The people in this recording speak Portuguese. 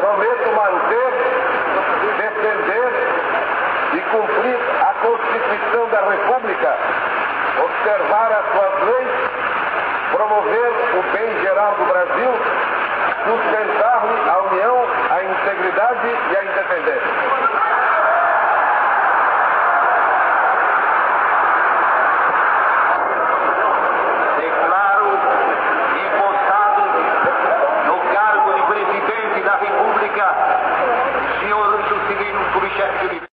Prometo manter, defender e cumprir a Constituição da República, observar as suas leis, promover o bem geral do Brasil, sustentar-lhe a união, a integridade e a independência.